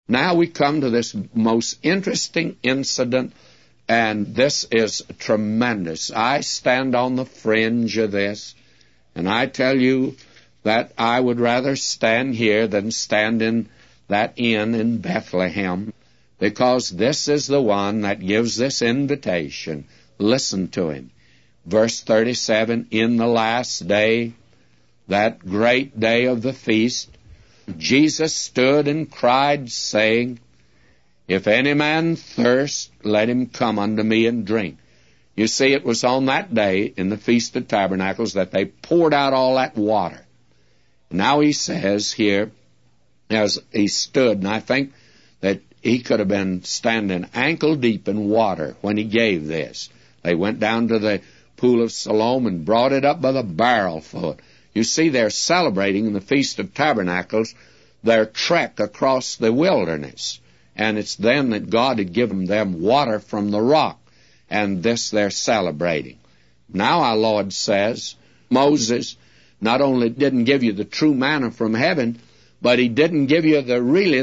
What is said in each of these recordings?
Now we come to this most interesting incident, and this is tremendous. I stand on the fringe of this, and I tell you that I would rather stand here than stand in that inn in Bethlehem, because this is the one that gives this invitation. Listen to him. Verse 37, in the last day, that great day of the feast, Jesus stood and cried, saying, If any man thirst, let him come unto me and drink. You see, it was on that day, in the Feast of Tabernacles, that they poured out all that water. Now he says here, as he stood, and I think that he could have been standing ankle deep in water when he gave this. They went down to the pool of Siloam and brought it up by the barrelful. You see, they're celebrating in the Feast of Tabernacles their trek across the wilderness. And it's then that God had given them water from the rock. And this they're celebrating. Now our Lord says, Moses not only didn't give you the true manna from heaven, but he didn't give you the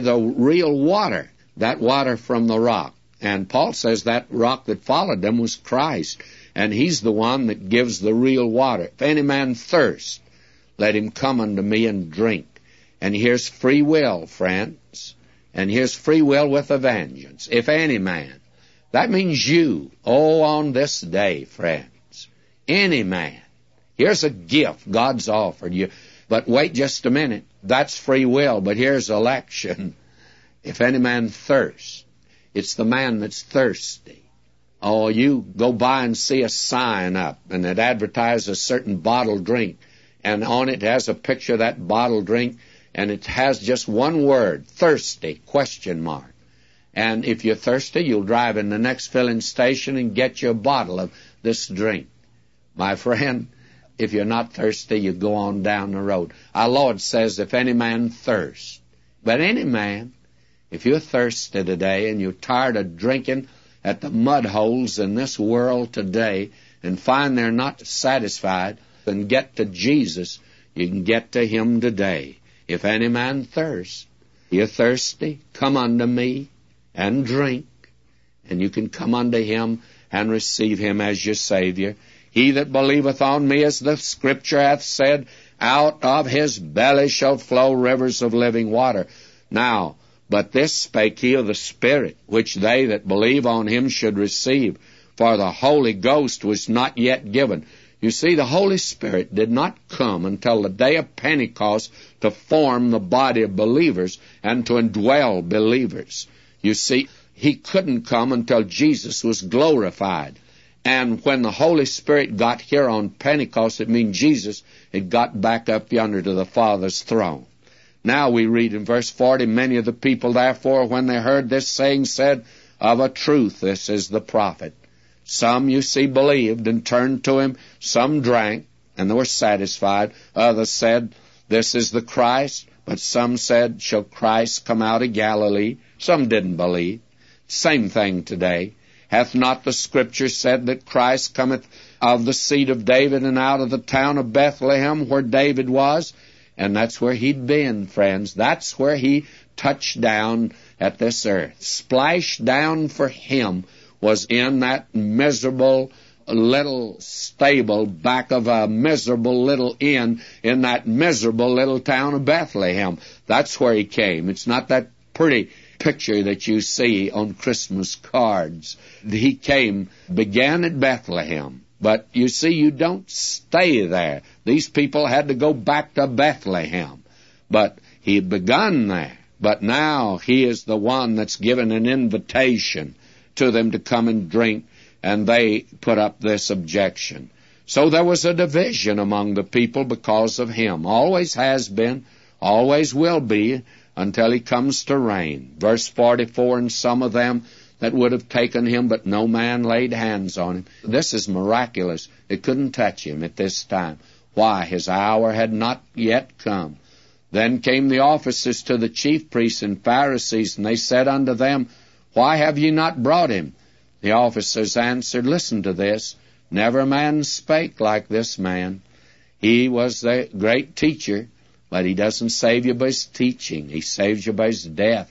real water, that water from the rock. And Paul says that rock that followed them was Christ. And he's the one that gives the real water. If any man thirst, let him come unto me and drink. And here's free will, friends. And here's free will with a vengeance. If any man. That means you. Oh, on this day, friends. Any man. Here's a gift God's offered you. But wait just a minute. That's free will, but here's election. If any man thirst, it's the man that's thirsty. Oh, you go by and see a sign up, and it advertises a certain bottled drink, and on it has a picture of that bottled drink, and it has just one word, thirsty, question mark. And if you're thirsty, you'll drive in the next filling station and get you a bottle of this drink. My friend, if you're not thirsty, you go on down the road. Our Lord says, if any man thirst. But any man, if you're thirsty today and you're tired of drinking at the mud holes in this world today and find they're not satisfied, then get to Jesus. You can get to Him today. If any man thirst, you're thirsty, come unto me and drink. And you can come unto Him and receive Him as your Savior. He that believeth on me, as the Scripture hath said, out of his belly shall flow rivers of living water. Now, but this spake he of the Spirit, which they that believe on him should receive. For the Holy Ghost was not yet given. You see, the Holy Spirit did not come until the day of Pentecost to form the body of believers and to indwell believers. You see, He couldn't come until Jesus was glorified. And when the Holy Spirit got here on Pentecost, it means Jesus had got back up yonder to the Father's throne. Now we read in verse 40, many of the people, therefore, when they heard this saying, said, of a truth, this is the prophet. Some, you see, believed and turned to him. Some drank, and they were satisfied. Others said, this is the Christ. But some said, shall Christ come out of Galilee? Some didn't believe. Same thing today. Hath not the Scripture said that Christ cometh of the seed of David and out of the town of Bethlehem where David was? And that's where he'd been, friends. That's where he touched down at this earth. Splashed down for him was in that miserable little stable back of a miserable little inn in that miserable little town of Bethlehem. That's where he came. It's not that pretty picture that you see on Christmas cards. He came, began at Bethlehem. But you see, you don't stay there. These people had to go back to Bethlehem. But he had begun there. But now he is the one that's given an invitation to them to come and drink, and they put up this objection. So there was a division among the people because of him. Always has been, always will be, until he comes to reign. Verse 44, and some of them that would have taken him, but no man laid hands on him. This is miraculous. It couldn't touch him at this time. Why? His hour had not yet come. Then came the officers to the chief priests and Pharisees, and they said unto them, why have ye not brought him? The officers answered, listen to this. Never man spake like this man. He was the great teacher, but he doesn't save you by his teaching. He saves you by his death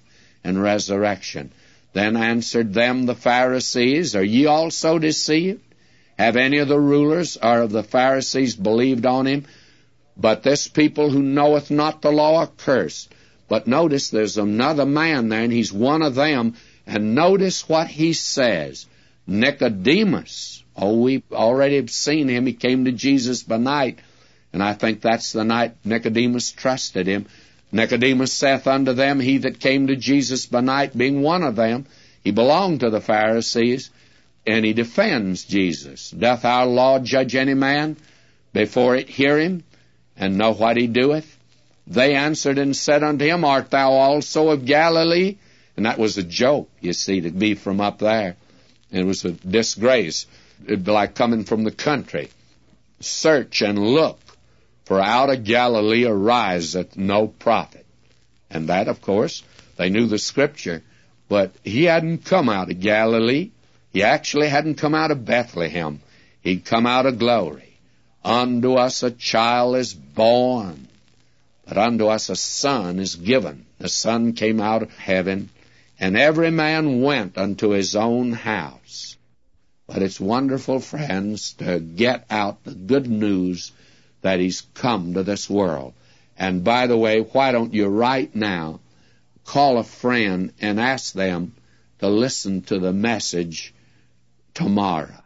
and resurrection. Then answered them the Pharisees, Are ye also deceived? Have any of the rulers or of the Pharisees believed on him? But this people who knoweth not the law are cursed. But notice there's another man there, and he's one of them. And notice what he says. Nicodemus. Oh, we've already seen him. He came to Jesus by night. And I think that's the night Nicodemus trusted him. Nicodemus saith unto them, He that came to Jesus by night, being one of them, he belonged to the Pharisees, and he defends Jesus. Doth our law judge any man before it hear him, and know what he doeth? They answered and said unto him, Art thou also of Galilee? And that was a joke, you see, to be from up there. It was a disgrace. It'd be like coming from the country. Search and look, for out of Galilee ariseth no prophet. And that, of course, they knew the Scripture. But he hadn't come out of Galilee. He actually hadn't come out of Bethlehem. He'd come out of glory. Unto us a child is born, but unto us a son is given. The Son came out of heaven, and every man went unto his own house. But it's wonderful, friends, to get out the good news that he's come to this world. And by the way, why don't you right now call a friend and ask them to listen to the message tomorrow?